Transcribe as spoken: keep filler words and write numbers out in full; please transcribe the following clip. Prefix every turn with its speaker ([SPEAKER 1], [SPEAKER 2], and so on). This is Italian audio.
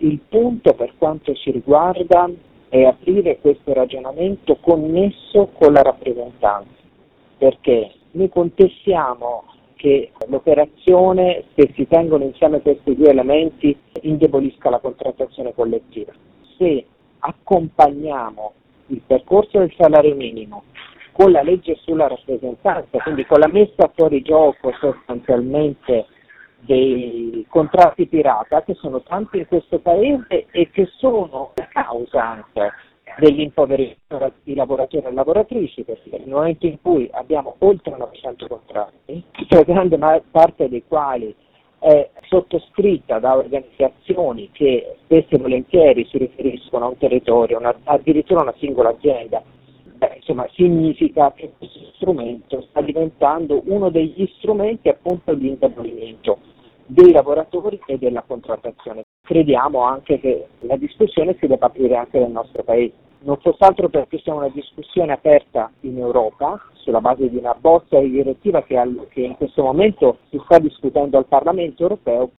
[SPEAKER 1] Il punto per quanto ci riguarda è aprire questo ragionamento connesso con la rappresentanza, perché noi contestiamo che l'operazione, se si tengono insieme questi due elementi, indebolisca la contrattazione collettiva. Se accompagniamo il percorso del salario minimo con la legge sulla rappresentanza, quindi con la messa fuori gioco sostanzialmente dei contratti pirata, che sono tanti in questo paese e che sono causa anche dell'impoverimento di lavoratori e lavoratrici, perché nel momento in cui abbiamo oltre novecento contratti, la grande parte dei quali è sottoscritta da organizzazioni che spesso e volentieri si riferiscono a un territorio, una, addirittura una singola azienda, beh, insomma, significa che questo strumento sta diventando uno degli strumenti appunto di indebolimento dei lavoratori e della contrattazione. Crediamo anche che la discussione si debba aprire anche nel nostro paese, non fosse altro perché c'è una discussione aperta in Europa sulla base di una bozza di direttiva che, al, che in questo momento si sta discutendo al Parlamento europeo,